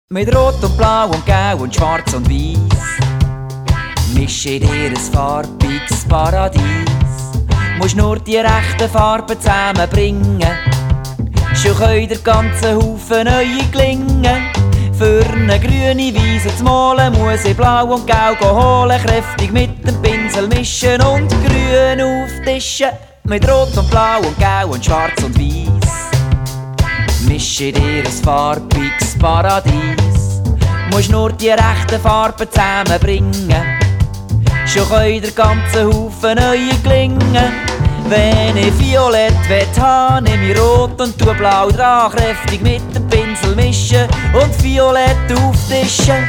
Mit Rot und Blau und Gelb und Schwarz und Weiß mische dir ein farbiges Paradies. Musst nur die rechten Farben zusammenbringen, schon können der ganze Haufen neue gelingen. Für eine grüne Wiese zu malen, muss ich Blau und Gelb holen, kräftig mit dem Pinsel mischen und grün auftischen. Mit Rot und Blau und Gelb und Schwarz und Weiß mische dir ein farbiges Paradies. Musst nur die rechten Farben zusammenbringen, schon können der ganze Haufen neue gelingen. Wenn ich Violett haben, nehme ich Rot und tue Blau dran, kräftig mit dem Pinsel mischen und Violett auftischen.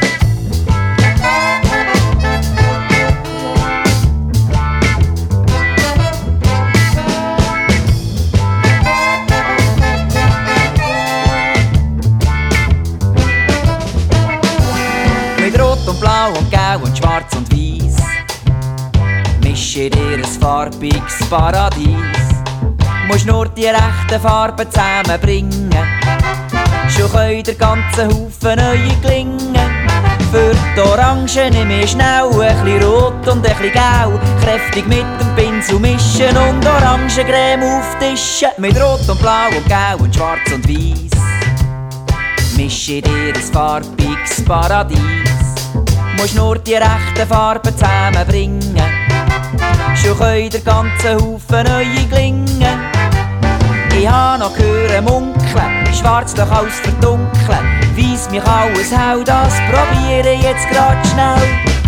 Mit Rot und Blau und Gelb und Schwarz und Weiß mische dir ein farbiges Paradies. Musst nur die rechten Farben zusammenbringen, schon können der ganze Haufen neue gelingen. Für die Orange nehme ich schnell ein bisschen Rot und ein bisschen Gelb, kräftig mit dem Pinsel mischen und Orangencreme auftischen. Mit Rot und Blau und Gelb und Schwarz und Weiß mische dir ein farbiges Paradies. Musst nur die rechten Farben zusammenbringen, schon können der ganze Haufen neue gelingen. Ich ha noch gehört munkeln, schwarz doch alles verdunkeln, weiss mich alles hell, das probiere ich jetzt grad schnell.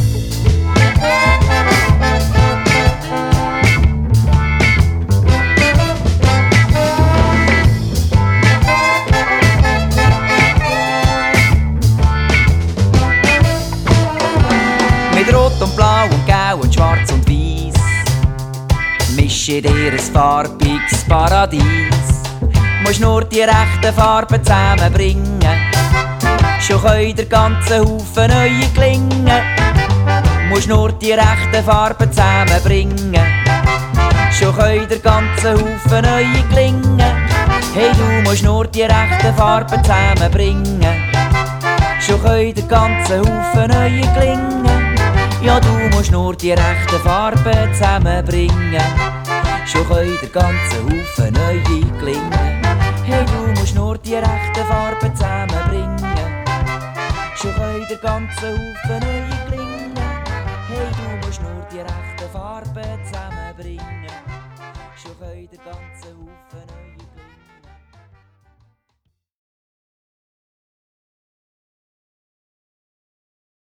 Mit Rot und Blau und Gelb und Schwarz und Weiß mische dir ein farbiges Paradies. Musst nur die rechten Farben zusammenbringen, schon können der ganze Haufen neue gelingen. Musst nur die rechten Farben zusammenbringen, schon können der ganze Haufen neue gelingen. Hey, du musst nur die rechten Farben zusammenbringen, schon können der ganze Haufen neue gelingen. Ja, du musst nur die rechten Farben zusammenbringen, schon können der ganze Haufen neue gelingen. Hey, du musst nur die rechten Farben zusammenbringen, schon können der ganze Haufen neue gelingen. Hey, du musst nur die rechten Farben zusammenbringen, schon können der ganze Haufen neue